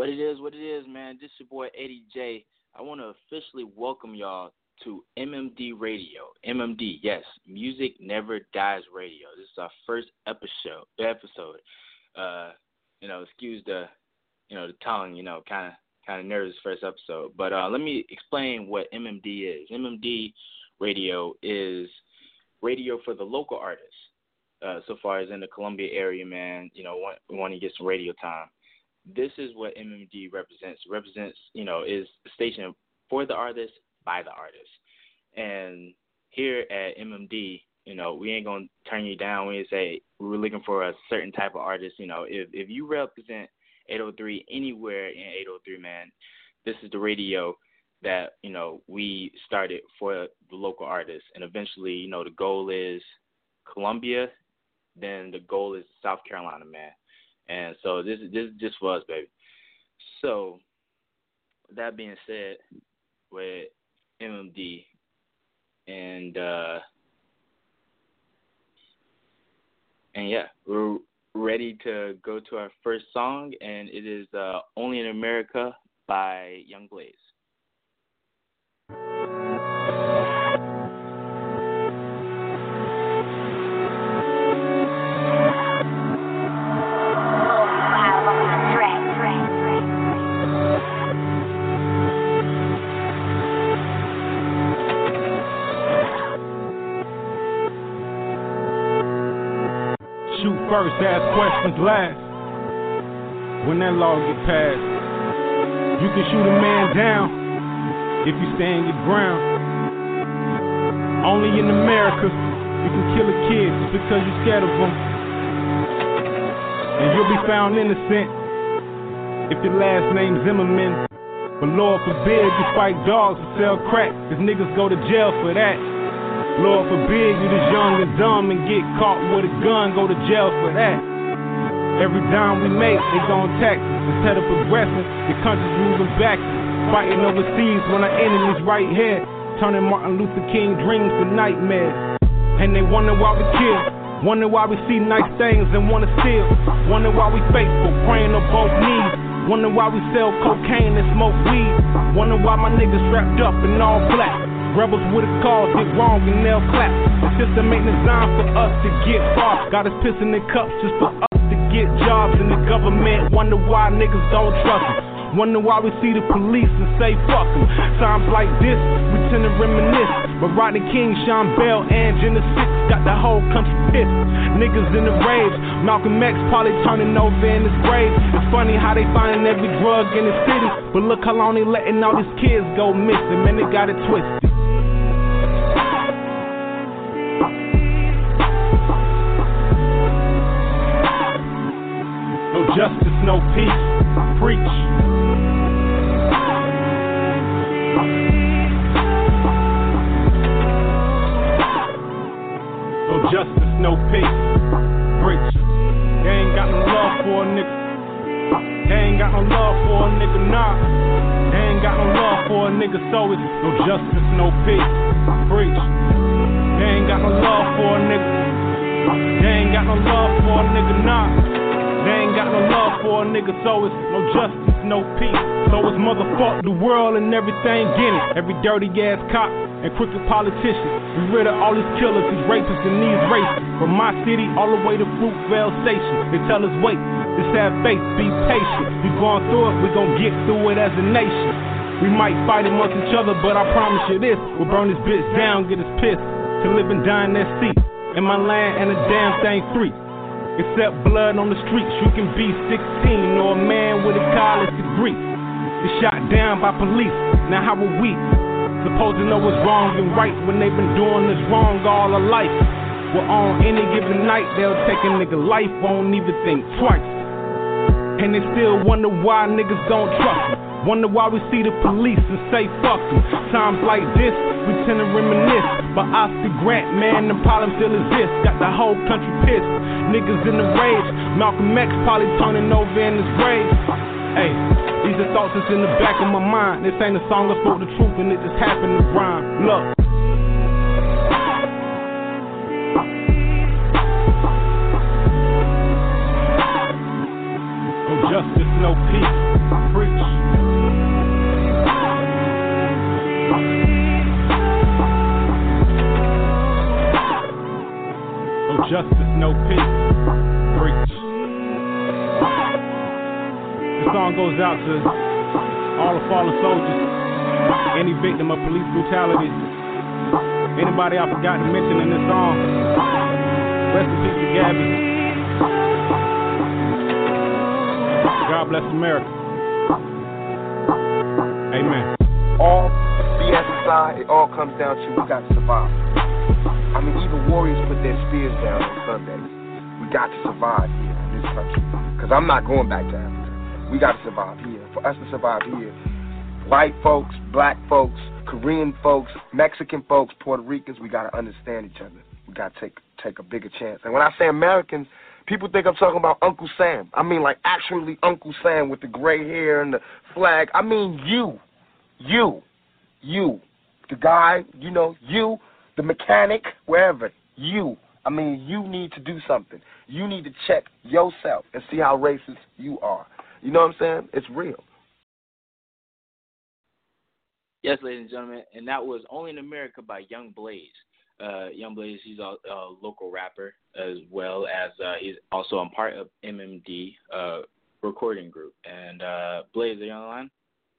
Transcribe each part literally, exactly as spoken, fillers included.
What it is, what it is, man. This your boy Eddie J. I want to officially welcome y'all to M M D Radio. M M D, yes, Music Never Dies Radio. This is our first episode. Episode. Uh, you know, excuse the, you know, the tongue. You know, kind of, kind of nervous first episode. But uh, let me explain what M M D is. M M D Radio is radio for the local artists. Uh, so far as in the Columbia area, man, you know, want, want to get some radio time. This is what M M D represents. Represents, you know, is the station for the artist, by the artist. And here at M M D, you know, we ain't going to turn you down when you say we're looking for a certain type of artist. You know, if, if you represent eight oh three anywhere in eight oh three, man, this is the radio that, you know, we started for the local artists. And eventually, you know, the goal is Columbia, then the goal is South Carolina, man. And so this, this is just for us, baby. So that being said, with M M D and uh, and yeah, we're ready to go to our first song, and it is uh, "Only in America" by Young Blaze. Shoot first, ask questions last. When that law get passed, you can shoot a man down if you stand your ground. Only in America you can kill a kid just because you're scared of him, and you'll be found innocent if your last name's Zimmerman. But Lord forbid you fight dogs and sell crack, cause niggas go to jail for that. Lord forbid you this young and dumb and get caught with a gun, go to jail for that. Every dime we make, they gon' tax us. Instead of progressing, the country's moving back. Fighting overseas when our enemy's right here, turning Martin Luther King dreams to nightmares. And they wonder why we kill, wonder why we see nice things and wanna steal, wonder why we faithful, praying on both knees, wonder why we sell cocaine and smoke weed, wonder why my niggas strapped up in all black. Rebels with a cause, get wrong and they'll clap. The system ain't designed for us to get far. Got us pissing in cups just for us to get jobs in the government. Wonder why niggas don't trust them. Wonder why we see the police and say fuck them. Times like this, we tend to reminisce. But Rodney King, Sean Bell, and Jenna Six got the whole country pissed. Niggas in the rage. Malcolm X probably turning over in his grave. It's funny how they finding every drug in the city, but look how long they letting all these kids go missing. Man, they got it twisted. No justice, no peace. Preach. No justice, no peace. Preach. They ain't got no love for a nigga. They ain't got no love for a nigga, nah. They ain't got no love for a nigga, so it's no justice, no peace. Preach. They ain't got no love for a nigga. They ain't got no love for a nigga, nah. They ain't got no love for a nigga, so it's no justice, no peace. So it's motherfuck the world and everything in it. Every dirty ass cop and crooked politician. We rid of all these killers, these rapists and these racists. From my city all the way to Fruitvale Station. They tell us wait, just have faith, be patient. We going through it, we gon' get through it as a nation. We might fight amongst each other, but I promise you this, we'll burn this bitch down, get us pissed. To live and die in that seat. In my land and a damn thing free. Except blood on the streets, you can be sixteen or a man with a college degree. You're shot down by police, now how are we supposed to know what's wrong and right when they've been doing this wrong all their life? Well, on any given night, they'll take a nigga life, won't even think twice. And they still wonder why niggas don't trust them. Wonder why we see the police and say fuck them. Times like this, we tend to reminisce. But Oscar Grant, man, them problems still exist. Got the whole country pissed. Niggas in the rage. Malcolm X probably turning over in his grave. Hey, these are thoughts that's in the back of my mind. This ain't a song, I spoke the truth and it just happened to rhyme. Look. No justice, no peace. Free song goes out to all the fallen soldiers, any victim of police brutality, anybody I forgot to mention in this song. Rest in peace to Gabby. God bless America. Amen. All B S aside, it all comes down to we got to survive. I mean, even warriors put their spears down on Sunday. We got to survive here in this country. Because I'm not going back to Africa. We got to survive here. For us to survive here, white folks, black folks, Korean folks, Mexican folks, Puerto Ricans, we got to understand each other. We got to take take a bigger chance. And when I say Americans, people think I'm talking about Uncle Sam. I mean, like, actually Uncle Sam with the gray hair and the flag. I mean, you. You. You. The guy, you know, you. The mechanic, wherever, you. I mean, you need to do something. You need to check yourself and see how racist you are. You know what I'm saying? It's real. Yes, ladies and gentlemen, and that was Only in America by Young Blaze. Uh, Young Blaze, he's a, a local rapper, as well as uh, he's also a part of M M D uh, recording group. And uh, Blaze, are you on the line?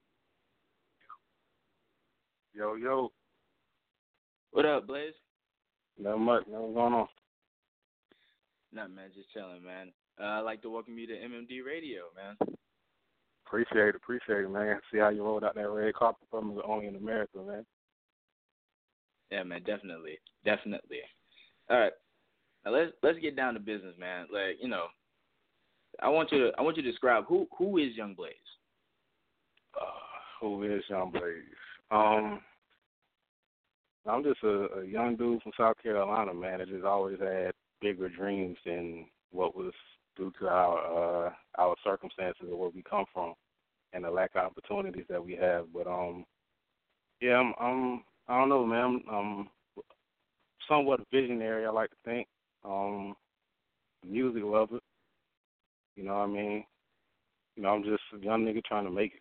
Yo, yo. What up, Blaze? Not much. Nothing going on. Nothing, man. Just chilling, man. Uh, I'd like to welcome you to M M D Radio, man. Appreciate it. Appreciate it, man. See how you rolled out that red carpet for me with Only in America, man. Yeah, man. Definitely. Definitely. All right. Now let's let's get down to business, man. Like, you know, I want you to I want you to describe who who is Young Blaze. Uh, who is Young Blaze? Um. I'm just a, a young dude from South Carolina, man, that just always had bigger dreams than what was due to our uh, our circumstances or where we come from and the lack of opportunities that we have. But um, yeah, I'm, I'm I don't know, man. I'm, I'm somewhat visionary, I like to think. Um, music lover, you know what I mean? You know, I'm just a young nigga trying to make it.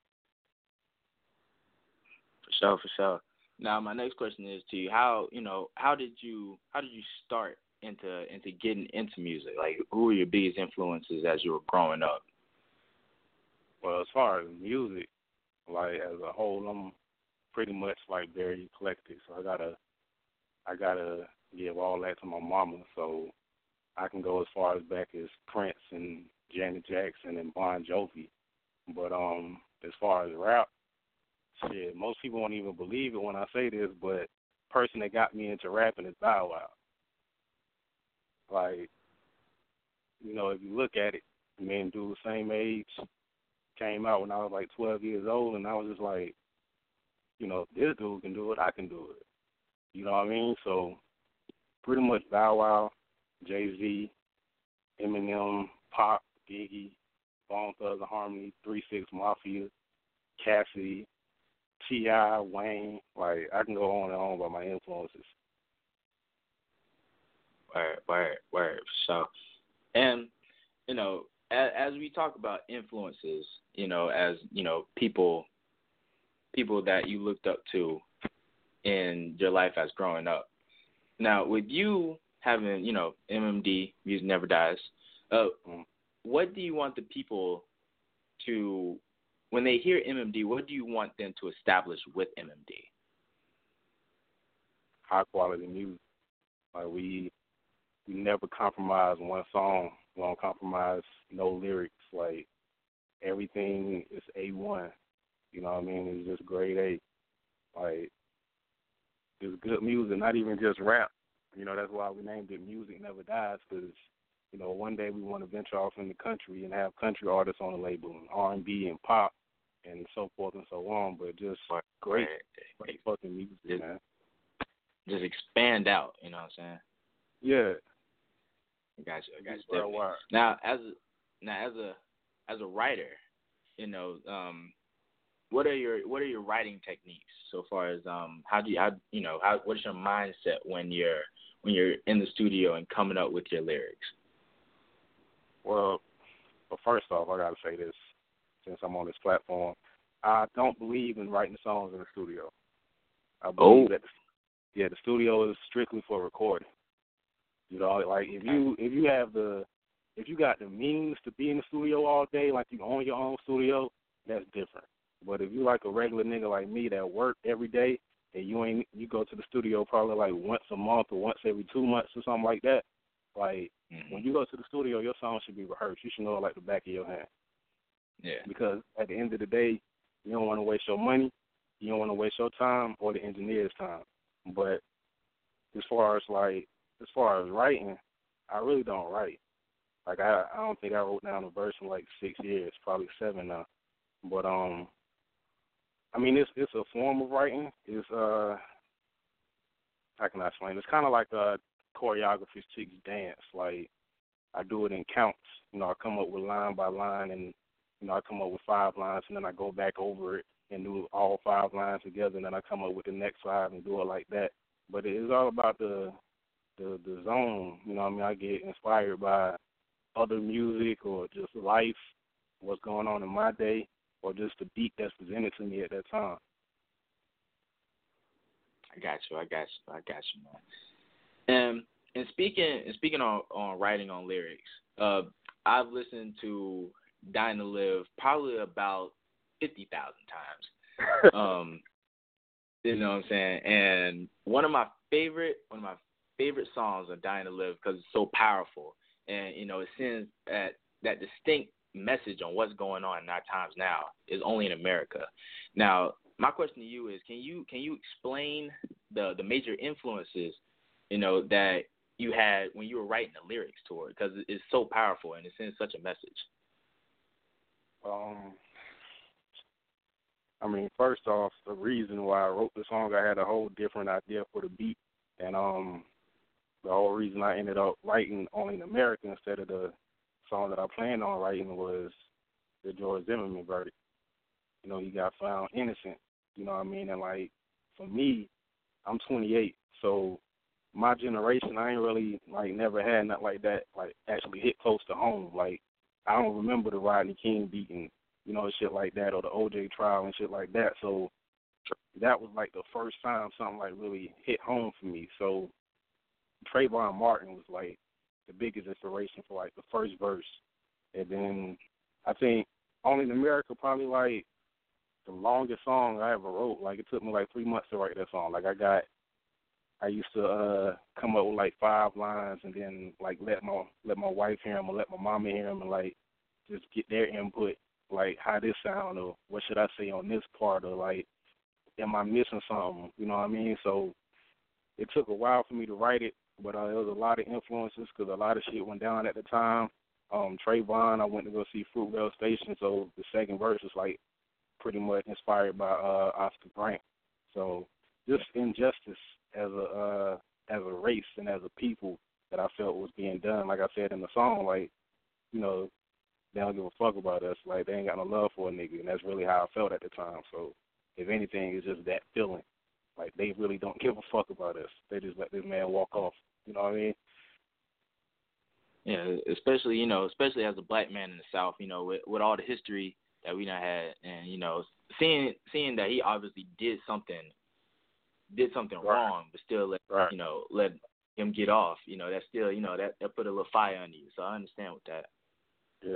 For sure, for sure. Now, my next question is to you: How you know? How did you how did you start into into getting into music? Like, who were your biggest influences as you were growing up? Well, as far as music, like as a whole, I'm pretty much like very eclectic. So I gotta I gotta give all that to my mama. So I can go as far as back as Prince and Janet Jackson and Bon Jovi. But um, as far as rap. Shit, most people won't even believe it when I say this, but the person that got me into rapping is Bow Wow. Like, you know, if you look at it, me and dude the same age, came out when I was like twelve years old, and I was just like, you know, if this dude can do it, I can do it. You know what I mean? So, pretty much Bow Wow, Jay-Z, Eminem, Pop, Biggie, Bone Thugs-n-Harmony, three six Mafia, Cassidy, T I, Wayne, like, I can go on and on about my influences. Word, word, word. So, and, you know, as, as we talk about influences, you know, as, you know, people, people that you looked up to in your life as growing up. Now, with you having, you know, M M D, Music Never Dies, uh, mm. what do you want the people to, when they hear M M D, what do you want them to establish with M M D? High quality music. Like we we never compromise one song. We don't compromise no lyrics. Like everything is A one. You know what I mean? It's just grade A. Like it's good music, not even just rap. You know, that's why we named it Music Never Dies, because you know one day we want to venture off in the country and have country artists on the label, and R and B and pop. And so forth and so on, but just great, great fucking music, just, man. Just expand out, you know what I'm saying? Yeah. I got you. I got you. Now, as a, now as a as a writer, you know, um, what are your what are your writing techniques so far as um how do you how you know how what's your mindset when you're when you're in the studio and coming up with your lyrics? Well, well, first off, I gotta say this. Since I'm on this platform, I don't believe in writing songs in the studio. I believe oh. that, the, yeah, the studio is strictly for recording. You know, like if you if you have the if you got the means to be in the studio all day, like you own your own studio, that's different. But if you like a regular nigga like me that work every day and you ain't you go to the studio probably like once a month or once every two months or something like that, like mm-hmm. when you go to the studio, your song should be rehearsed. You should know it like the back of your hand. Yeah. Because at the end of the day, you don't want to waste your money, you don't want to waste your time or the engineer's time. But as far as like as far as writing, I really don't write. Like I, I don't think I wrote down a verse in like six years, probably seven now. But um, I mean it's it's a form of writing. It's uh, how can I explain? It's kind of like a choreography chicks dance. Like I do it in counts. You know, I come up with line by line, and you know I come up with five lines, and then I go back over it and do all five lines together, and then I come up with the next five and do it like that. But it's all about the the the zone. You know what I mean? I get inspired by other music or just life, what's going on in my day, or just the beat that's presented to me at that time. I got you. I got you. I got you, man. And and speaking and speaking on, on writing on lyrics, uh, I've listened to Dying to Live probably about fifty thousand times. um, you know what I'm saying? And one of my favorite one of my favorite songs of Dying to Live because it's so powerful. And, you know, it sends that, that distinct message on what's going on in our times now is only in America. Now, my question to you is, can you can you explain the, the major influences, you know, that you had when you were writing the lyrics to it? Because it's so powerful and it sends such a message. Um, I mean, first off, the reason why I wrote the song, I had a whole different idea for the beat. And, um, the whole reason I ended up writing only in America instead of the song that I planned on writing was the George Zimmerman verdict. You know, he got found innocent, you know what I mean? And, like, for me, I'm twenty-eight, so my generation, I ain't really, like, never had nothing like that, like, actually hit close to home. Like, I don't remember the Rodney King beating, you know, shit like that, or the O J trial and shit like that. So that was, like, the first time something, like, really hit home for me. So Trayvon Martin was, like, the biggest inspiration for, like, the first verse. And then I think Only in America probably, like, the longest song I ever wrote. Like, it took me, like, three months to write that song. Like, I got, I used to uh, come up with, like, five lines and then, like, let my let my wife hear them or let my mama hear them and, like, just get their input, like, how this sound or what should I say on this part or, like, am I missing something? You know what I mean? So it took a while for me to write it. But uh, there was a lot of influences because a lot of shit went down at the time. Um, Trayvon, I went to go see Fruitvale Station, so the second verse was like pretty much inspired by uh, Oscar Grant. So just injustice as a uh, as a race and as a people that I felt was being done. Like I said in the song, like, you know, they don't give a fuck about us. Like, they ain't got no love for a nigga, and that's really how I felt at the time. So if anything, it's just that feeling. Like, they really don't give a fuck about us. They just let this man walk off. You know what I mean? Yeah, especially, you know, especially as a black man in the South, you know, with, with all the history that we done had and, you know, seeing seeing that he obviously did something did something right. wrong, but still let, right. you know, let him get off, you know, that still, you know, that, that put a little fire under you. So I understand with that. Yeah.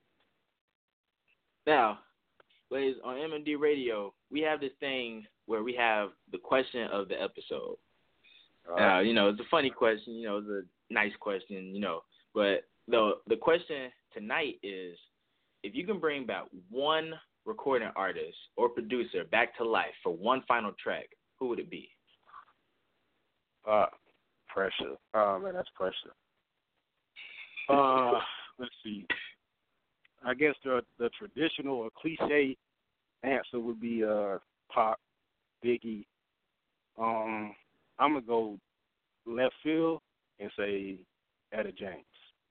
Now, ladies, on M M D Radio, we have this thing where we have the question of the episode. Right. Uh, you know, it's a funny question, you know, it's a nice question, you know, but the the question tonight is, if you can bring back one recording artist or producer back to life for one final track, who would it be? Uh, pressure. Oh, man, that's pressure. Uh, let's see. I guess the the traditional or cliche answer would be uh, Pac, Biggie. Um, I'm going to go left field and say Etta James.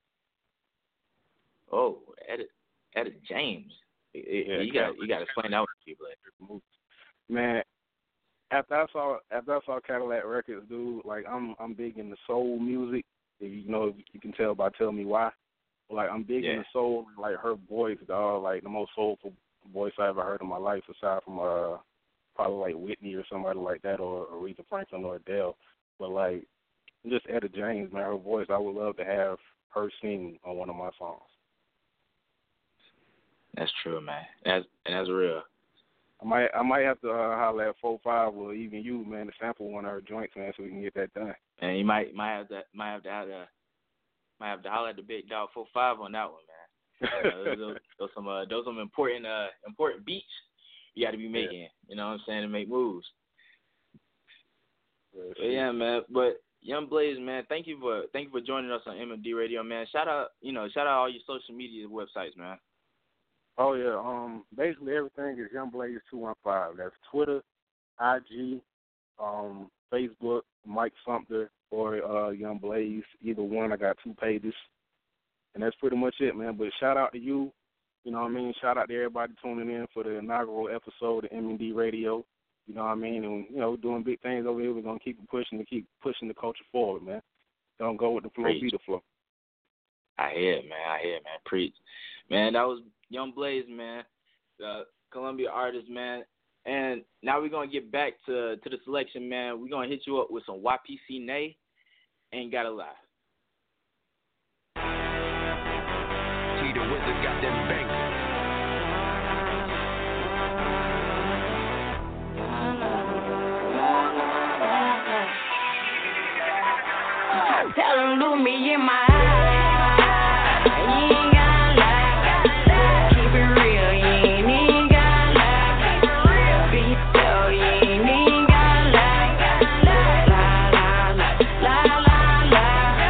Oh, Etta, Etta James. Yeah, you got you got to explain that one to people. Man, after I saw after I saw Cadillac Records, dude, like I'm I'm big into soul music. You know, you can tell by Tell Me Why. Like I'm big yeah. into soul. Like her voice, dog, like the most soulful voice I ever heard in my life, aside from uh probably like Whitney or somebody like that, or Aretha Franklin or Adele. But like just Etta James, man, her voice, I would love to have her sing on one of my songs. That's true, man. That's and that's real. I might I might have to uh, holler at four five or even you, man, to sample one of her joints, man, so we can get that done. And you might might have to might have to have to might have to holler at the big dog four five on that one, man. Uh, those, those, those some uh, those some important uh important beats you got to be making. Yeah. You know what I'm saying, to make moves. Yeah, but yeah, man. But Young Blaze, man, thank you for thank you for joining us on M M D Radio, man. Shout out, you know, shout out all your social media websites, man. Oh yeah, um, basically everything is Young Blaze two one five. That's Twitter, I G, um, Facebook, Mike Sumter, or uh, Young Blaze. Either one. I got two pages, and that's pretty much it, man. But shout out to you. You know what I mean? Shout out to everybody tuning in for the inaugural episode of M M D Radio. You know what I mean? And, you know, doing big things over here. We're going to keep pushing to keep pushing the culture forward, man. Don't go with the flow, Preach. be the flow. I hear it, man. I hear it, man. Preach. Man, that was Young Blaze, man, the Columbia artist, man. And now we're going to get back to, to the selection, man. We're going to hit you up with some Y P C Nay, Ain't Gotta Lie. T the Wizard got them bangers. Tell them look me in my eyes. You ain't gotta lie. Keep it real. You ain't even gotta lie. Be yourself. You ain't even gotta lie. La la la la la la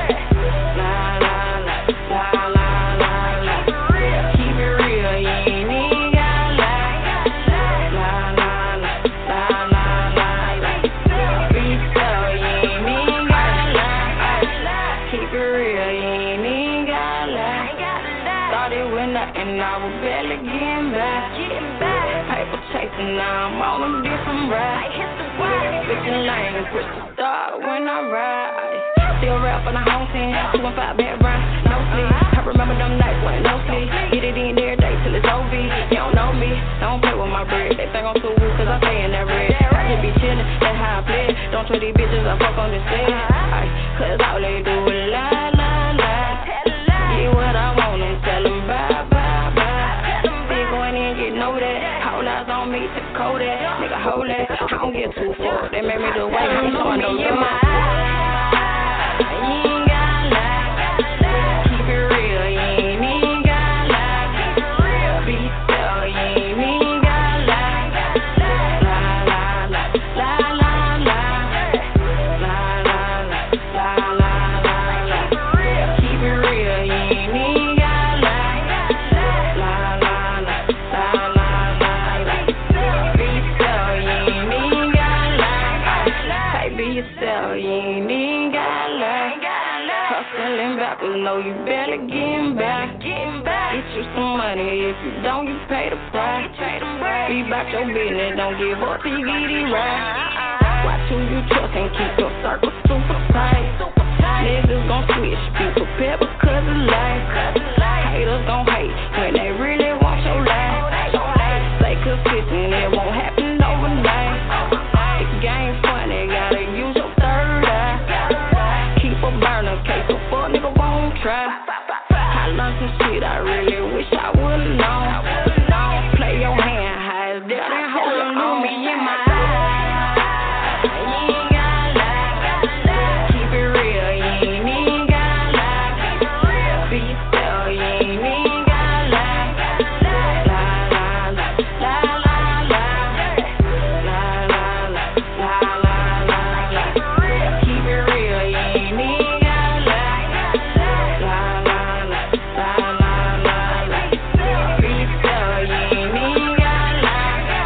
la la la la la la. Keep it real. You ain't even gotta lie. La la la la la la la. Be yourself. You ain't even gotta lie. Keep it real, you ain't even gotta lie. Started with nothing, I was barely getting back. Paper chasing, now I'm on a different ride. Switching lanes, push the start when I ride. Still rap on the home team, two and five bed run, no sleep. I remember them nights when no sleep. Get it in every day till it's O V. You don't know me, don't play with my bread. They think I'm too woo cause I stay in that red. I just be chillin', that's how I play. Don't trust these bitches, I fuck on the set. Cause all they do is lie, lie, lie. Get what I want and tell them bye, bye, bye. They going in, getting over that. Whole eyes on me, to code that. Nigga, hold that. I don't get too far. They made me the way, I'm showing no love. You ain't gotta lie. Keep it real, you ain't even gotta lie. Be yourself, you ain't even gotta lie. La la la la la la. La la la la la la. Keep it real, you ain't even gotta lie. La la la la la la. Be yourself, you ain't even gotta lie. Hey, be yourself, you ain't even gotta lie. Hustling backwards, know you barely getting back. Get you some money, if you don't, you pay the price. Be about your business, don't give up till you get it right. Watch who you trust and keep your circle super tight. Niggas gon' switch, be prepared because of life. Haters gon' hate when they really want your life. Stay consistent, it won't happen overnight. The game funny, gotta use your third eye. Keep a burner, case a fuck nigga won't try. I learned some shit I really wish I would've known. Play your hand high as that and hold it on me in my eyes. You ain't gotta lie. Keep it real, you ain't even gotta lie. Be yourself, you ain't even gotta lie. La la la la la la. La la la la la la la. Keep it real, you ain't even gotta lie. La la la la la la la. Be yourself, you ain't even gotta lie.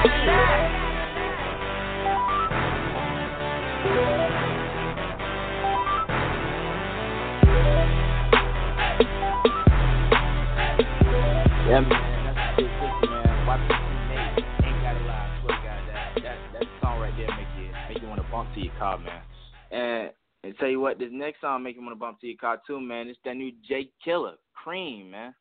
Yeah, man, that's a big sister, man. Y P C Nay, Ain't Gotta Lie. I swear to God, that, that, that song right there make you, make you want to bump to your car, man. And, and tell you what, this next song make you want to bump to your car, too, man. It's that new Jay Killer, Cream, man.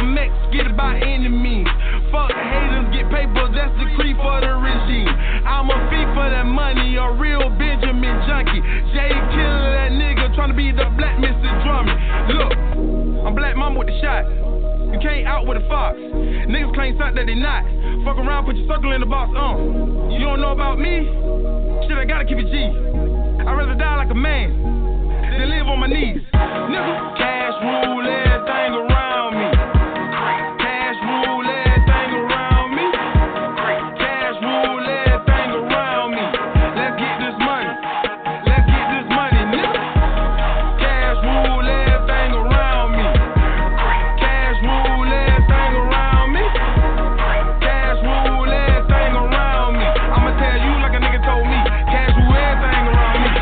M X, get it by any means. Fuck the haters, get paper, that's the creep for the regime. I'm a thief for that money, a real Benjamin junkie. Jay Killer, that nigga, tryna be the black Mister Drummond. Look, I'm Black Mama with the shot. You can't out with a fox. Niggas claim something that they not. Fuck around, put your circle in the box, uh. You don't know about me? Shit, I gotta keep it G. I'd rather die like a man than live on my knees. Nigga, cash rule everything around me. Cash rule everything around me. Cash rule everything around me. Let's get this money. Let's get this money, nigga. Cash rule everything around me. Cash rule everything around me. Cash rule everything around me. I'ma tell you like a nigga told me. Cash rule everything around me.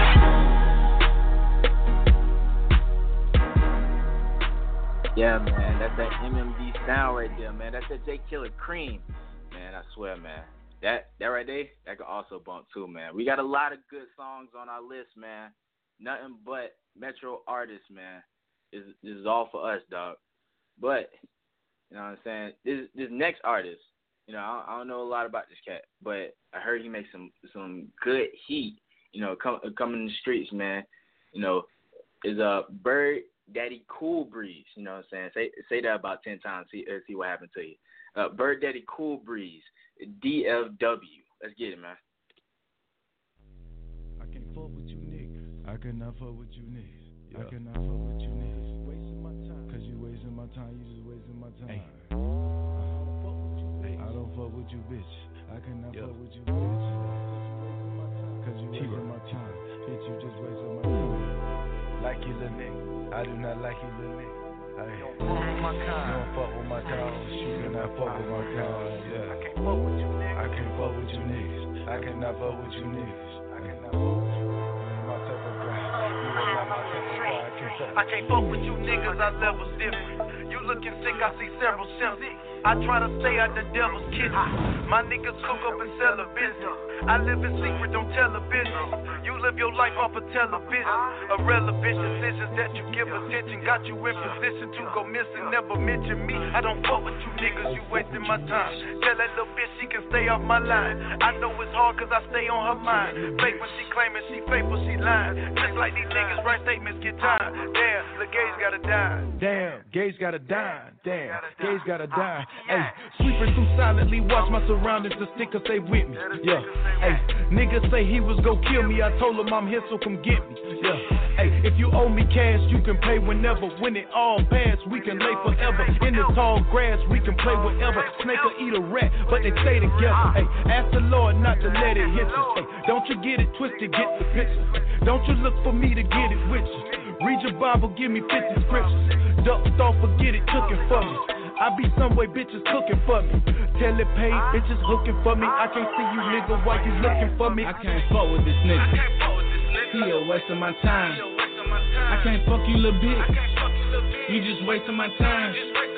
Yeah, man, that's that M M D sound right there, man. That's that J Killer Cream, man. I swear, man. That that right there, that could also bump too, man. We got a lot of good songs on our list, man. Nothing but Metro artists, man. This, this is all for us, dog. But you know what I'm saying? This this next artist, you know, I, I don't know a lot about this cat, but I heard he makes some some good heat. You know, come coming in the streets, man. You know, is a Bird Daddy Cool Breeze. You know what I'm saying? Say say that about ten times. See uh, see what happened to you. Uh, Bird Daddy Cool Breeze, D F W. Let's get it, man. I can't fuck with you niggas. I cannot fuck with you niggas. Yeah. I cannot fuck with you niggas. Wasting my time. Cause you wasting my time. You just wasting my time. Hey. I don't fuck with you, bitch. I cannot yeah. fuck with you, bitch. Cause you wasting my time. Bitch, you just wasting my time. Like you, little nigga. I do not like you, little nigga. Hey. You don't fuck with my kind. You don't fuck with my kind. You cannot fuck with my kind. Yeah. I can't fuck with you niggas. I can't fuck with you niggas. I cannot fuck with you niggas. I cannot fuck with you. You ain't my type of guy. You ain't not my type of guy. I can't fuck. I can't fuck with you niggas. Our level's different. You looking sick? I see several symptoms. I try to stay out the devil's kitchen. My niggas cook up and sell a business. I live in secret, don't tell a business. You live your life off of television. Irrelevant decisions that you give attention got you in position to go missing. Never mention me. I don't fuck with you niggas, you wasting my time. Tell that little bitch she can stay off my line. I know it's hard cause I stay on her mind. Fake when she claiming she faithful, she lying. Just like these niggas write statements get time. Damn, the Gage gotta die. Damn, Gage gotta die. Damn, Gage gotta die. Hey, sweeping through silently, watch my surroundings to stick cause they with me. Yeah, hey, niggas say he was gon' kill me. I told him I'm here, so come get me. Yeah, hey, if you owe me cash, you can pay whenever. When it all pass, we can lay forever. In the tall grass, we can play whatever. Snake or eat a rat, but they stay together. Hey, ask the Lord not to let it hit you. Hey, don't you get it twisted, get the picture. Don't you look for me to get it with you. Read your Bible, give me fifty scriptures. Ducked off, forget it, took it from me. I be some way bitches cooking for me. Tell it paid, bitches hooking for me. I can't see you nigga, why you looking for me? I can't fuck with this nigga. He a waste of my time. I can't fuck you little bitch. You just wasting my time.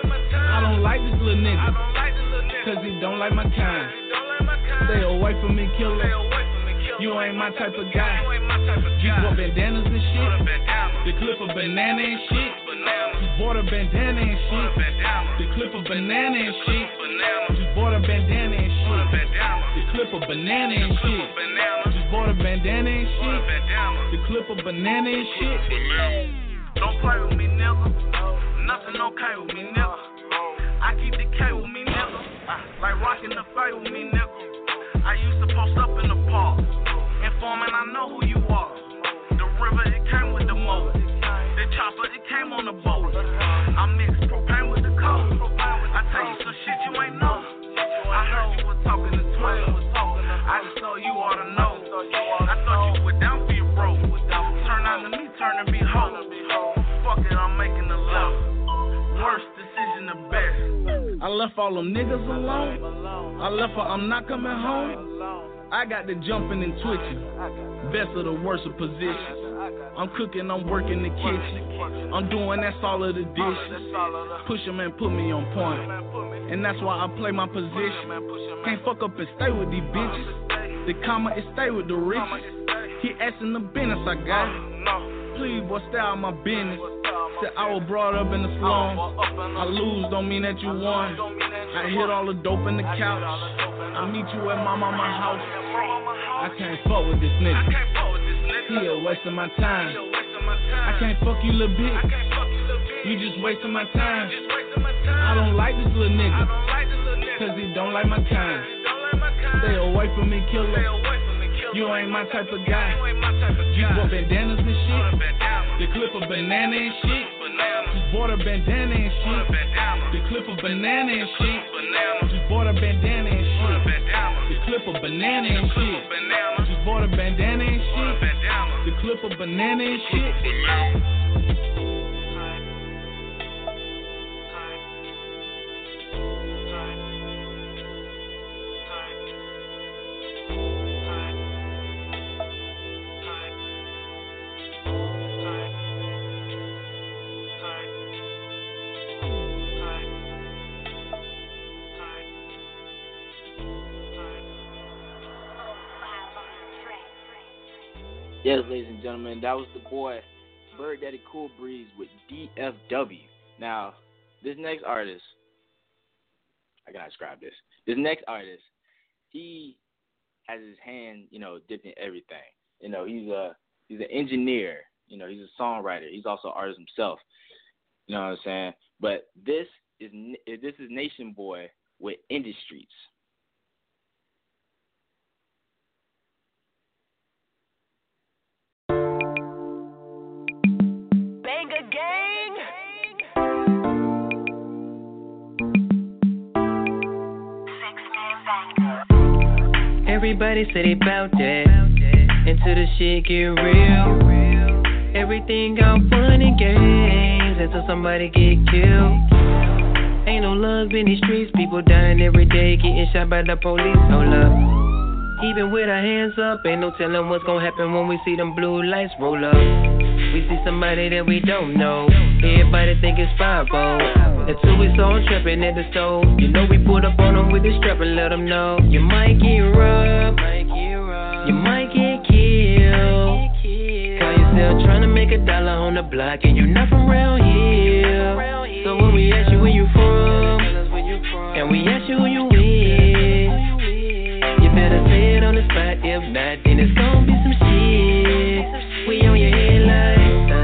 I don't like this little nigga, cause he don't like my kind. Stay away from me, killer. You ain't my type of guy. You bought bandanas and shit. The clip of banana and shit. You bought a bandana and shit. The clip of banana and shit. You bought a bandana and shit. The clip of banana and shit. You bought a bandana and shit. The clip of banana and shit. Don't play with me, nigga. Nothing okay with me, nigga. I keep the K with me, nigga. Like rocking the fight with me, nigga. I used to post up in the park. Informing, I know who you are. The river, it came with the motor. The chopper, it came on the boat. I mixed propane with the coke. I tell you some shit you ain't know. I heard you was talking to twelve. I just know you ought to know. I thought you were down for your bro. Turn out to me, turn and be hoe. Fuck it, I'm making the left. Worst decision, the best. I left all them niggas alone. I left her, I'm not coming home. I got the jumping and twitching. Best of the worst of positions. I'm cooking, I'm working the kitchen. I'm doing that's all of the dishes. Push him and put me on point. And that's why I play my position. Can't fuck up and stay with these bitches. The comma is stay with the riches. He asking the business I got. Please, boy, stay out my business. said I was brought up in the slums. I lose don't mean that you won. I hit all the dope in the couch. I meet you at my mama's house. I can't fuck with this nigga. He a waste of my time. I can't fuck you, little bitch. You just wasting my time. I don't like this little nigga, cause he don't like my kind. Stay away from me, killer. You ain't my type of guy. You bought bandanas and shit. The clip of banana and shit. Just bought a bandana and shit. The clip of banana and shit. Just bought a bandana and shit. The clip of banana and shit. Just bought a bandana and shit. The clip of banana and shit. Yes, ladies and gentlemen, that was the boy Bird Daddy Cool Breeze with D F W. Now, this next artist, I cannot describe this. This next artist, he has his hand, you know, dipped in everything. You know, he's a he's an engineer. You know, he's a songwriter. He's also an artist himself. You know what I'm saying? But this is this is Nation Boy with Industries. Everybody say they bout that, until the shit get real. Everything all fun and games, until somebody get killed. Ain't no love in these streets, people dying every day, getting shot by the police, hold up. Even with our hands up, ain't no telling what's gonna happen when we see them blue lights roll up. We see somebody that we don't know, everybody think it's five oh. Until we saw him trapping at the stove, you know we pulled up on him with the strap and let him know. You might get robbed, you might get killed. Call yourself trying to make a dollar on the block and you not from around here. So when we ask you where you from, and we ask you who you with, you better say it on the spot. If not, then it's gonna be some shit. We on your head like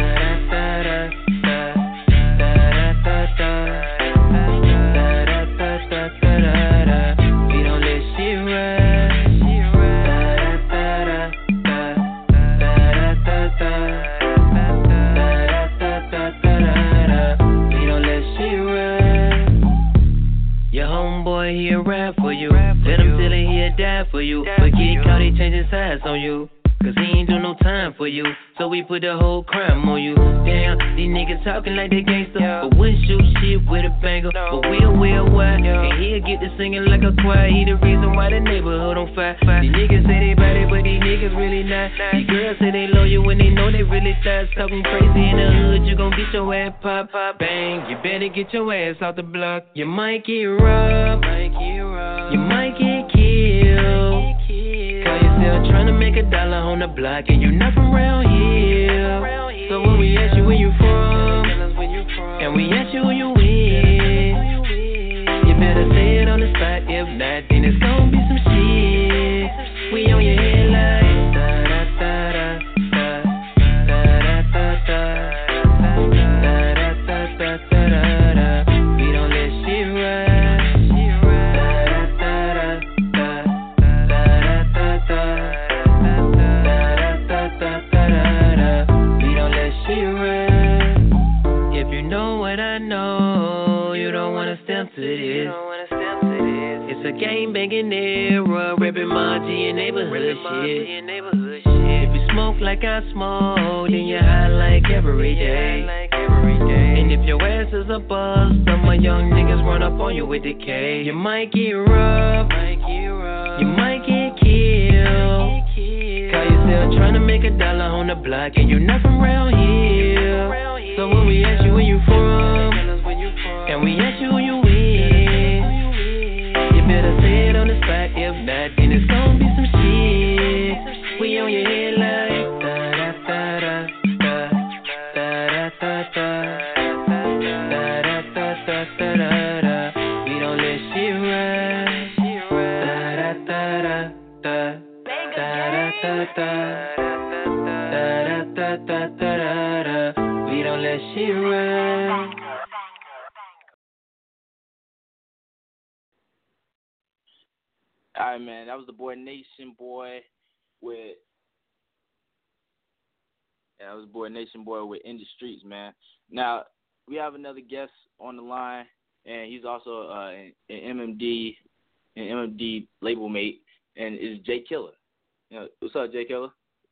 he a rap for you. Let him till he'll die for you. But get caught, he changing sides on you. Cause he ain't do no time for you. So we put the whole crime on you. Damn, these niggas talking like they gangster, but wouldn't shoot shit with a banger. But we'll wear why, and he'll get to singing like a choir. He the reason why the neighborhood on fire. These niggas say they body, but these niggas really not. These girls say they love you when they know they really start talking crazy in the hood. You gon' get your ass pop, bang. You better get your ass off the block. You might get robbed, you might get killed. Call yourself trying to make a dollar on the block and you not from around here. So when we ask you where you from, and we ask you who you with, you better say it on the spot. If not, then it's gonna be some shit. We on your head like da da da da da da da da da da da da. We don't let shit ride. If you know what I know, you don't wanna step to this. It's a game banging era, rapping my G and neighborhood shit. If you smoke like I smoke, then you high like every day. And if your ass is a bust, some of young niggas run up on you with the K. You might get robbed, you might get killed. Call yourself trying to make a dollar on the block and you not from around here. So when we ask you where you from, and we ask you who you with, you better say it on the spot. If not, then it's gonna be some shit. We on your head like da da da da da da da da da. da da da da da da da. We don't let shit run. All right, man. That was the boy Nation Boy with. Yeah, that was the boy Nation Boy with In the Streets, man. Now we have another guest on the line, and he's also uh, an, an M M D, an M M D label mate, and is Jay Killer. You know, what's up, Jay Killer?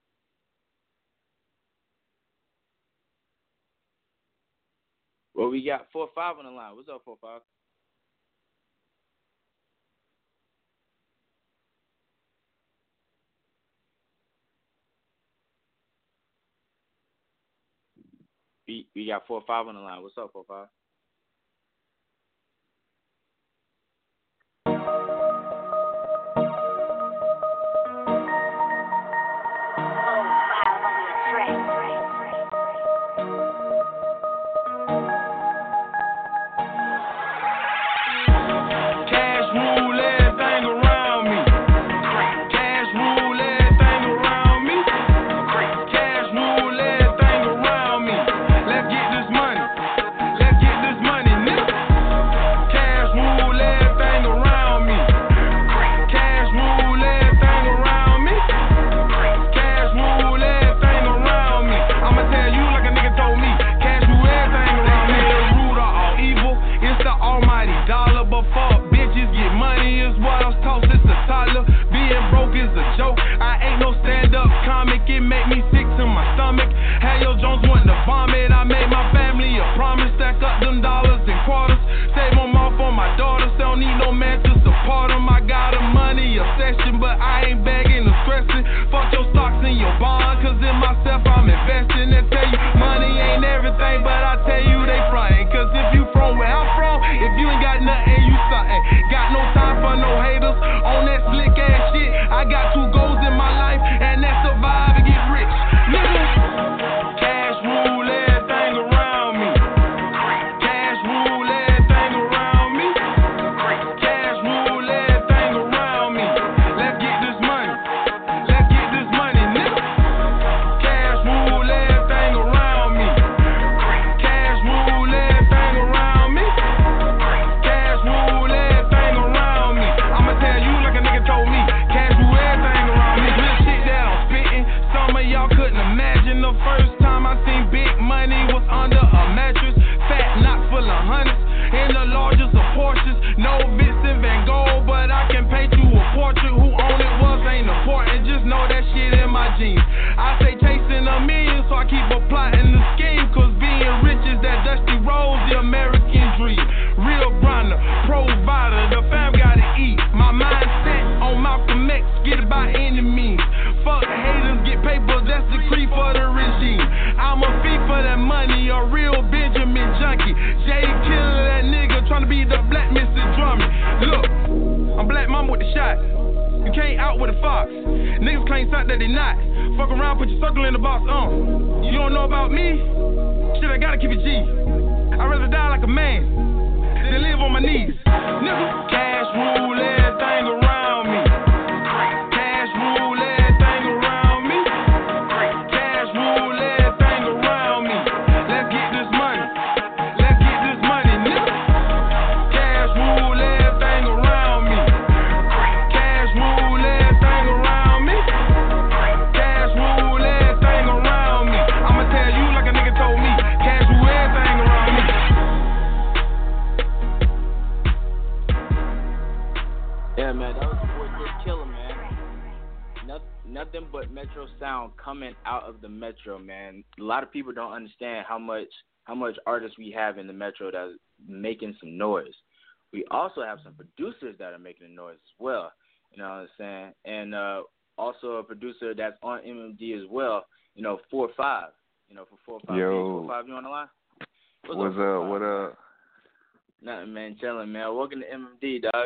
Well, we got four five on the line. What's up, four five? We we got four five on the line. What's up, four five? People don't understand how much how much artists we have in the Metro that's making some noise. We also have some producers that are making noise as well. You know what I'm saying? And uh, also a producer that's on M M D as well. You know, four five. You know, for four five. Yo, four five, you on the line? What's, What's up? What up? Nothing, man. Chilling, man. Welcome to M M D, dog.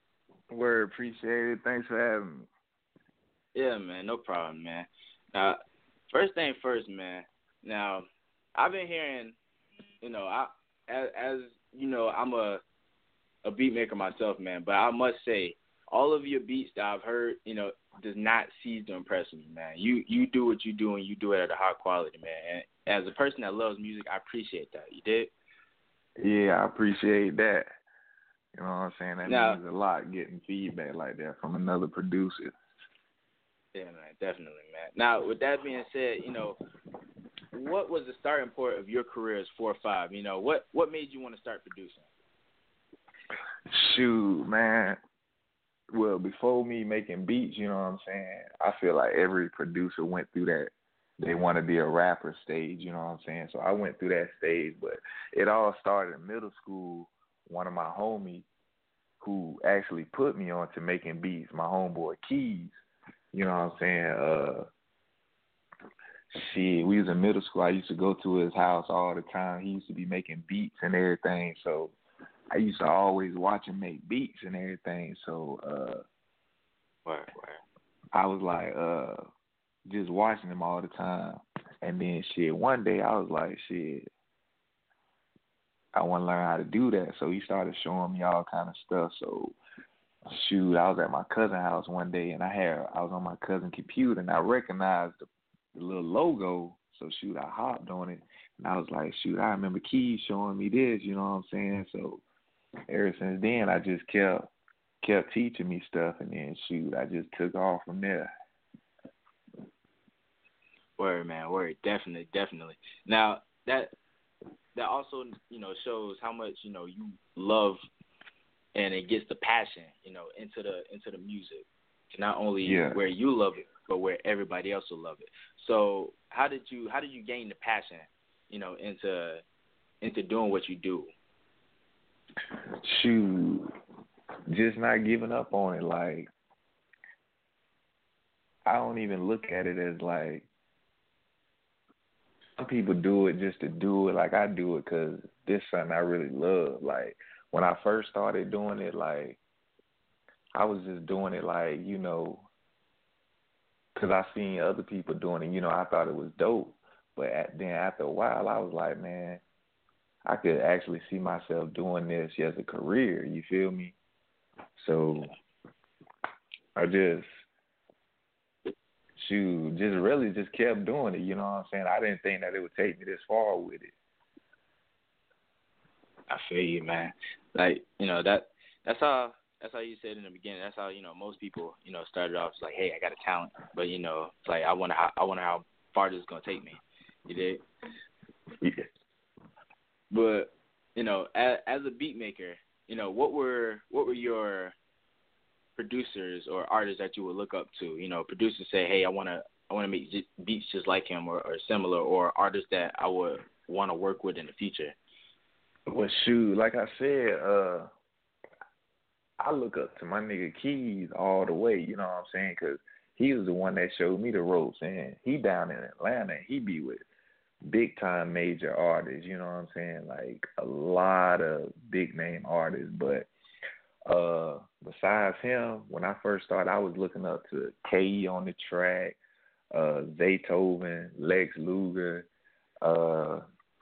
Word, appreciate it. Thanks for having me. Yeah, man. No problem, man. Now, first thing first, man. Now, I've been hearing, you know, I as, as you know, I'm a a beat maker myself, man. But I must say, all of your beats that I've heard, you know, does not cease to impress me, man. You you do what you do and you do it at a high quality, man. And as a person that loves music, I appreciate that. You did? Yeah, I appreciate that. You know what I'm saying? That now, means a lot getting feedback like that from another producer. Yeah, man, definitely, man. Now, with that being said, you know, what was the starting point of your career as four or five? You know, what what made you want to start producing? Shoot, man. Well, before me making beats, you know what I'm saying, I feel like every producer went through that they want to be a rapper stage, you know what I'm saying? So I went through that stage, but it all started in middle school. One of my homies who actually put me on to making beats, my homeboy Keys, you know what I'm saying? Uh, shit, we was in middle school. I used to go to his house all the time. He used to be making beats and everything, so I used to always watch him make beats and everything, so uh, right, right. I was like uh, just watching him all the time. And then, shit, one day I was like, shit, I want to learn how to do that. So he started showing me all kind of stuff. So, shoot, I was at my cousin's house one day, and I had I was on my cousin's computer, and I recognized the, the little logo. So, shoot, I hopped on it, and I was like, shoot, I remember Keys showing me this, you know what I'm saying? So, ever since then, I just kept kept teaching me stuff, and then shoot, I just took off from there. Word, man, word, definitely, definitely. Now that that also, you know, shows how much, you know, you love, and it gets the passion, you know, into the into the music, not only yeah. where you love it, but where everybody else will love it. So how did you how did you gain the passion, you know, into into doing what you do? Shoot, just not giving up on it. Like, I don't even look at it as like, some people do it just to do it. Like, I do it because this is something I really love. Like, when I first started doing it, like, I was just doing it like, you know, because I seen other people doing it. You know, I thought it was dope. But at, then after a while, I was like, man, I could actually see myself doing this as a career, you feel me? So I just, shoot, just really just kept doing it, you know what I'm saying? I didn't think that it would take me this far with it. I feel you, man. Like, you know, that that's how that's how you said in the beginning. That's how, you know, most people, you know, started off. It's like, hey, I got a talent, but you know, it's like I wonder how I wonder how far this is gonna take me. You did? Yeah. But, you know, as, as a beat maker, you know, what were what were your producers or artists that you would look up to? You know, producers say, hey, I wanna I wanna make beats just like him or, or similar, or artists that I would want to work with in the future. Well, shoot, like I said, uh, I look up to my nigga Keys all the way. You know what I'm saying? Because he was the one that showed me the ropes, and he down in Atlanta. He be with big time major artists, you know what I'm saying? Like a lot of big name artists. But uh, besides him, when I first started, I was looking up to K E on the track, uh, Zaytoven, Lex Luger, uh,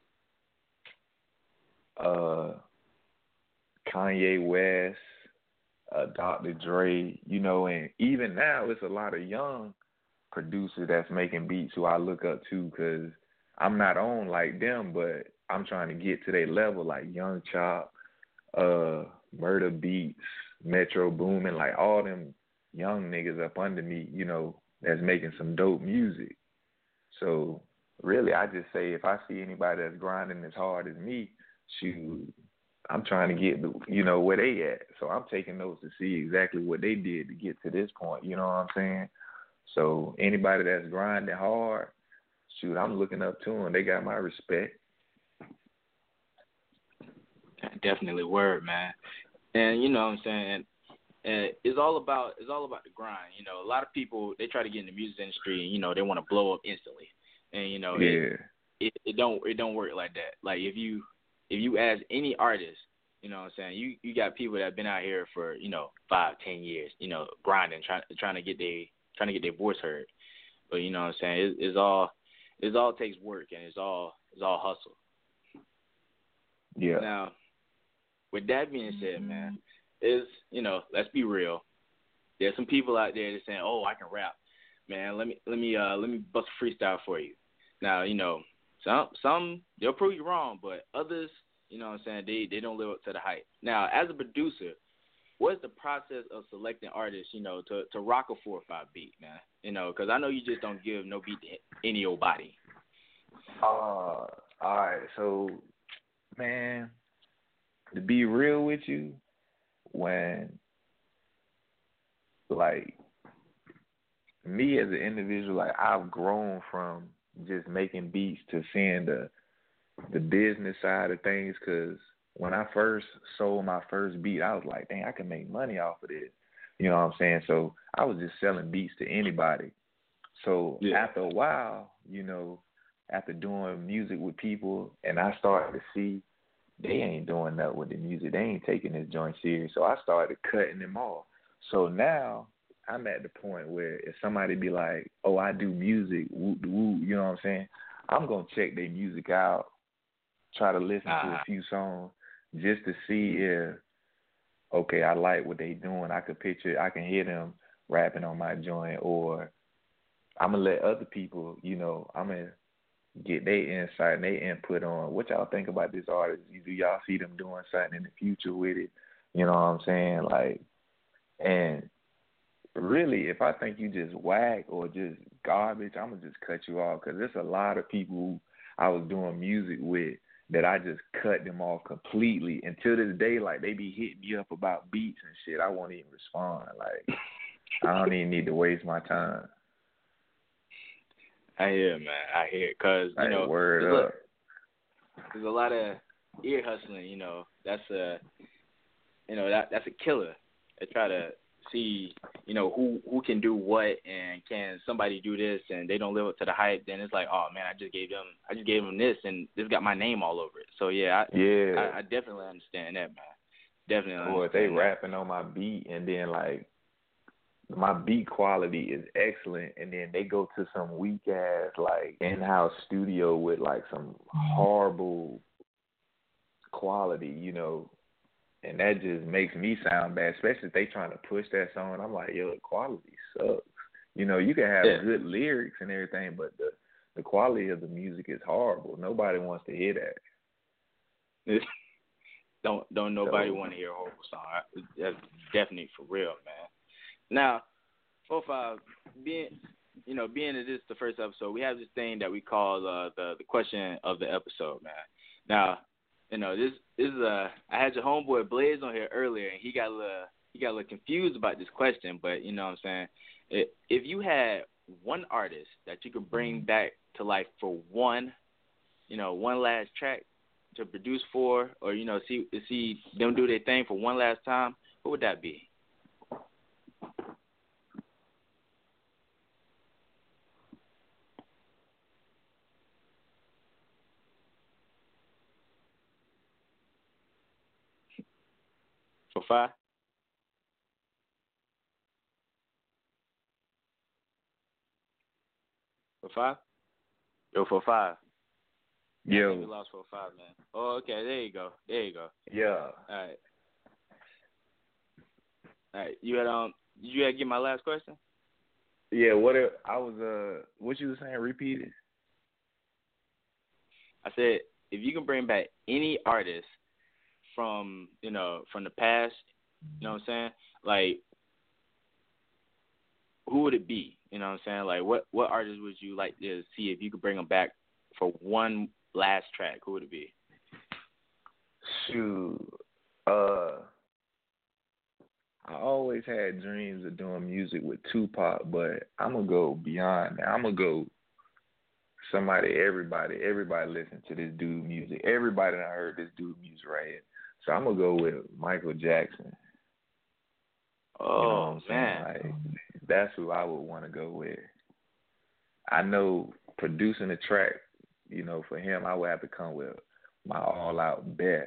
uh, Kanye West, uh, Doctor Dre, you know, and even now it's a lot of young producers that's making beats who I look up to, because I'm not on like them, but I'm trying to get to their level, like Young Chop, uh, Murder Beats, Metro Boomin, like all them young niggas up under me, you know, that's making some dope music. So really, I just say if I see anybody that's grinding as hard as me, shoot, I'm trying to get, you know, where they at. So I'm taking notes to see exactly what they did to get to this point, you know what I'm saying? So anybody that's grinding hard, shoot, I'm looking up to them. They got my respect. Definitely, word, man. And you know what I'm saying? And it's all about it's all about the grind. You know, a lot of people, they try to get in the music industry and, you know, they want to blow up instantly. And you know, yeah. it, it it don't it don't work like that. Like if you if you ask any artist, you know what I'm saying, you, you got people that have been out here for, you know, five, ten years, you know, grinding, trying trying to get their trying to get their voice heard. But you know what I'm saying, it, it's all it's all takes work, and it's all it's all hustle. Yeah. Now, with that being said, man, is, you know, let's be real. there's some people out there that saying, "Oh, I can rap, man. Let me let me uh let me bust a freestyle for you." Now, you know, some some they'll prove you wrong, but others, you know what I'm saying, they they don't live up to the hype. Now, as a producer, what's the process of selecting artists, you know, to, to rock a four or five beat, man? You know, because I know you just don't give no beat to any old body. Uh, all right. So, man, to be real with you, when, like, me as an individual, like, I've grown from just making beats to seeing the the business side of things, because when I first sold my first beat, I was like, dang, I can make money off of this. You know what I'm saying? So I was just selling beats to anybody. So yeah. After a while, you know, after doing music with people, and I started to see they ain't doing nothing with the music. They ain't taking this joint serious. So I started cutting them off. So now I'm at the point where if somebody be like, oh, I do music, woo, woo, you know what I'm saying? I'm going to check their music out, try to listen uh-huh. to a few songs, just to see if, okay, I like what they doing. I could picture, I can hear them rapping on my joint, or I'm going to let other people, you know, I'm going to get their insight and their input on what y'all think about this artist. Do y'all see them doing something in the future with it? You know what I'm saying? Like, and really, if I think you just whack or just garbage, I'm going to just cut you off, because there's a lot of people who I was doing music with that I just cut them off completely. Until this day, like, they be hitting me up about beats and shit. I won't even respond. Like, I don't even need to waste my time. I hear, man. I hear, because, you hey, know, word look, up. There's a lot of ear hustling, you know. That's a, you know, that that's a killer. They try to see, you know, who who can do what, and can somebody do this, and they don't live up to the hype. Then it's like, oh man, I just gave them, I just gave them this, and this got my name all over it. So yeah, I, yeah, I, I definitely understand that, man. Definitely. Or if they that. rapping on my beat, and then like my beat quality is excellent, and then they go to some weak ass like in-house studio with like some horrible quality, you know. And that just makes me sound bad, especially if they trying to push that song. I'm like, yo, the quality sucks. You know, you can have yeah. good lyrics and everything, but the, the quality of the music is horrible. Nobody wants to hear that. don't don't nobody so, want to hear a horrible song. That's definitely for real, man. Now, four five, being you know, being that this is the first episode, we have this thing that we call uh, the the question of the episode, man. Now, you know, this, this is a, I had your homeboy Blaze on here earlier, and he got a little, he got a little confused about this question, but you know what I'm saying? It, if you had one artist that you could bring back to life for one, you know, one last track to produce for, or, you know, see, see them do their thing for one last time, who would that be? For five? For five? Yo, for five. Yo. I think we lost for five, man. Oh, okay. There you go. There you go. Yeah. All right. All right. You had um. You had to get my last question. Yeah. What if I was uh? What you were saying? Repeat it. I said, if you can bring back any artist from, you know, from the past, you know what I'm saying? Like, who would it be? You know what I'm saying? Like, what, what artist would you like to see if you could bring them back for one last track? Who would it be? Shoot. Uh, I always had dreams of doing music with Tupac, but I'm going to go beyond that. I'm going to go somebody, everybody, everybody listen to this dude music. Everybody that heard this dude music right here. So I'm going to go with Michael Jackson. Oh, you know what I'm man. Like, that's who I would want to go with. I know producing a track, you know, for him, I would have to come with my all-out best.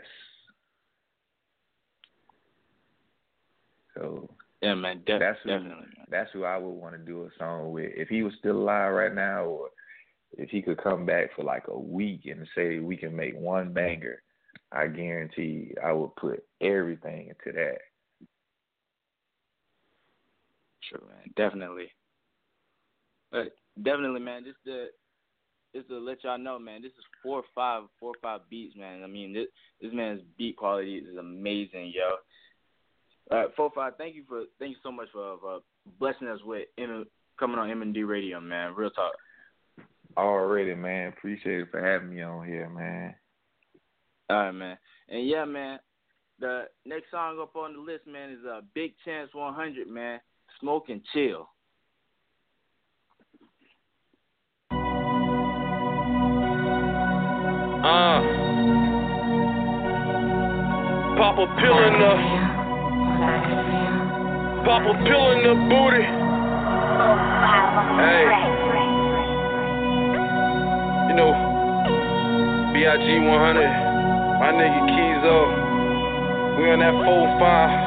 So yeah, man, def- that's who, definitely. That's who I would want to do a song with. If he was still alive right now, or if he could come back for like a week and say we can make one banger, I guarantee I would put everything into that. True, man. Definitely. But definitely, man. Just to just to let y'all know, man. This is four or five, four or five beats, man. I mean, this this man's beat quality is amazing, yo. All right, four five. Thank you for thank you so much for, for blessing us with M- coming on M M D Radio, man. Real talk. Already, man. Appreciate it for having me on here, man. All right, man. And yeah, man. The next song up on the list, man, is uh, Big Chance one hundred, man. Smoke and Chill. Uh, pop a pill in the, pop a pill in the booty. Hey, you know, B I G one hundred, my nigga Keezo, we on that four five.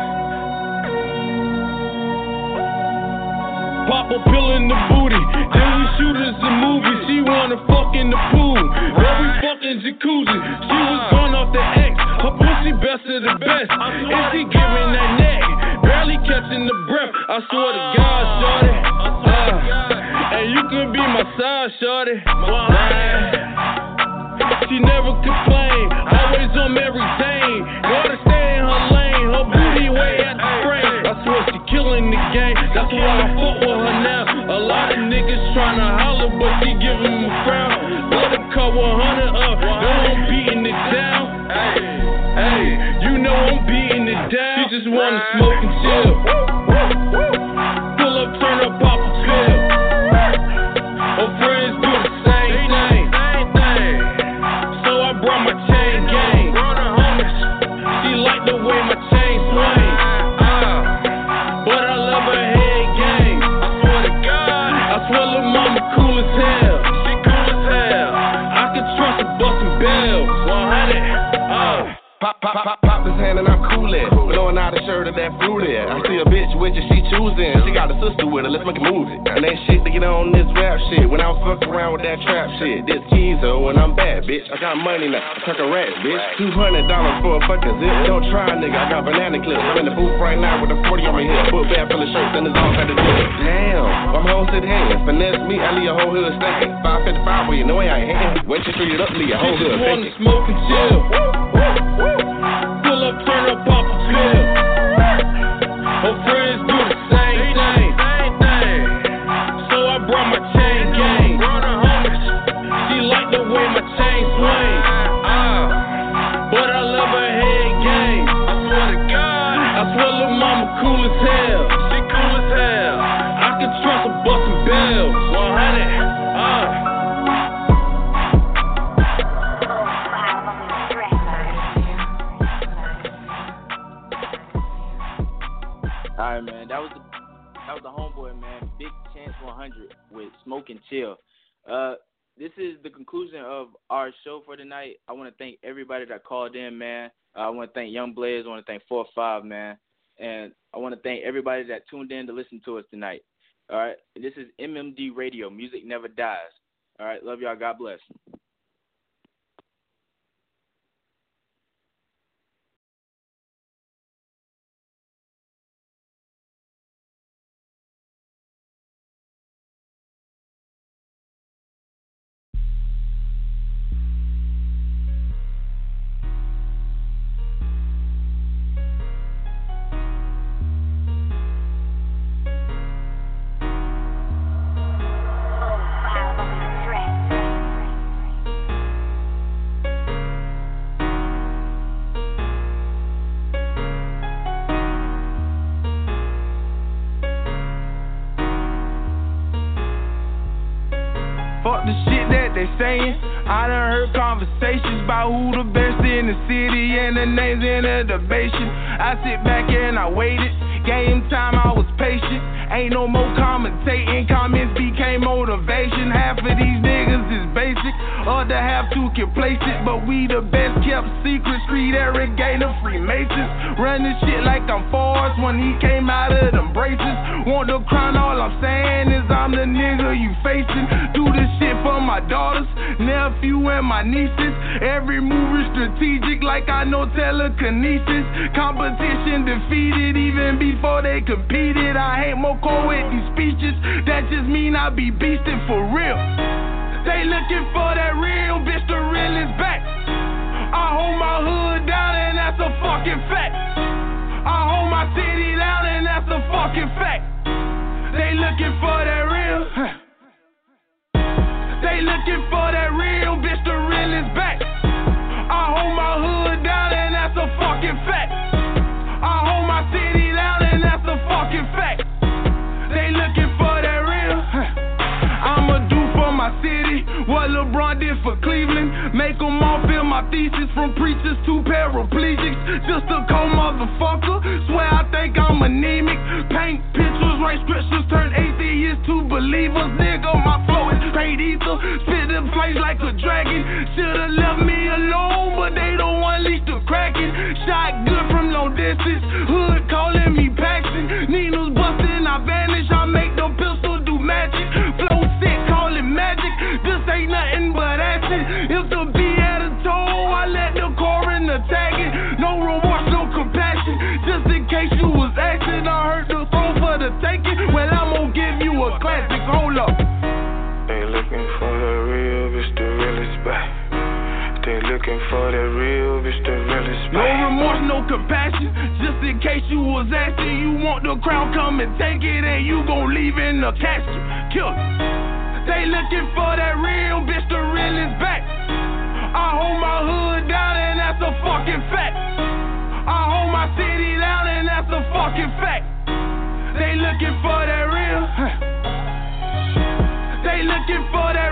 Pop a pill in the booty, then we shoot us a movie. She wanna fuck in the pool, but we fucking jacuzzi. She was born off the X, her pussy best of the best. And she giving that neck, barely catching the breath. I swear to God, shorty. Uh, and you can be my side, shorty. She never complain, always on everything. Know to stay in her lane, her booty way at the frame. I swear she killing the game, that's why I fuck with her now. A lot of niggas tryna holler, but she give them a frown. Let her cut one hundred up, know I'm beating it down. Hey, hey, you know I'm beating it down. She just wanna smoke and chill. Pull up, turn up, pop a pill. Her friends do the same thing. So I brought my chain gang. She like the way my chain swing. Uh, but I love her head game. I swear to God, I swear lil' mama cool as hell. She cool as hell. I can trust her bustin' bells. one hundred. Uh. Pop, pop, pop, pop his hand and I'm coolin'. Blowing out a shirt of that fruity. I see a bitch with you, she choosing. She got a sister with her, let's make a movie. And ain't shit to get on this rap shit. When I was fucking around with that trap shit. This Keezo and I'm bad, bitch. I got money now, I took a rat, bitch. two hundred dollars for a fucking zip. Don't try, nigga, I got banana clips. I'm in the booth right now with a forty on my hip. Foot bag full of shirts and it's all got to do it. Damn, I'm hoes to the hands. Finesse me, I leave a whole hood stacking. five fifty-five for you, no way I ain't hating. When she treat it up, leave a whole hood wanna smoke and chill. Pull up, turn up, pop a pill. Her friends do the same thing. So I brought my chain gang. She like the way my chain swing. Uh, but I love her head game. I swear to God, I swear lil' mama cool as hell. She cool as hell. I can trust her bustin' bells. one hundred. Uh. All right, man. That was the that was the homeboy, man. Big Chance one hundred with Smoke and Chill. Uh, this is the conclusion of our show for tonight. I want to thank everybody that called in, man. Uh, I want to thank Young Blaze. I want to thank four five, man. And I want to thank everybody that tuned in to listen to us tonight. All right. This is M M D Radio. Music never dies. All right. Love y'all. God bless. Saying, I done heard conversations about who the best in the city and the names in the debation. I sit back and I waited. Game time, I was patient. Ain't no more commentating. Comments became motivation. Half of these niggas is basic, other half too complacent. But we the best kept secret. Street Eric Gator Freemasons. Run this shit like I'm Forrest when he came out of them braces. Want the crown, all I'm saying is I'm the nigga you facing. Do this shit for my daughters, nephew, and my nieces. Every move is strategic like I know telekinesis. Competition defeated, even competing before they competed. I ain't more cold with these speeches. That just mean I be beastin' for real. They looking for that real bitch, the real is back. I hold my hood down and that's a fucking fact. I hold my city down and that's a fucking fact. They looking for that real. They looking for that real bitch, the real is back. I hold my hood down and that's a fucking fact. I hold my city down and that's a fucking fact. They looking for that real. I'ma do for my city what LeBron did for Cleveland. Make them all feel my thesis, from preachers to paraplegics. Just a cold motherfucker, swear I think I'm anemic. Paint pictures, write scriptures, turn atheists to believers. Nigga, my flow is straight ether, spit in place like a dragon. Should've left me alone, but they don't unleash the Kraken. Shot good from long distance, hood calling me Paxton. Needles busting, I vanish, I make them pistol do magic. Flow sick, call it magic, this ain't nothing but action. If the B at a toe, I let the coroner tag it. No remorse, no compassion, just in case you was asking. I heard the phone for the taking, well I'm gonna give you a classic, hold up. They looking for the real, bitch, the real is back. They looking for the real, bitch, the real is back. No remorse, no compassion, just in case you was asking. You want the crown, come and take it, and you gon' leave in the casket. Kill it. They looking for that real, bitch, the real is back. I hold my hood down and that's a fucking fact. I hold my city down and that's a fucking fact. They looking for that real. They looking for that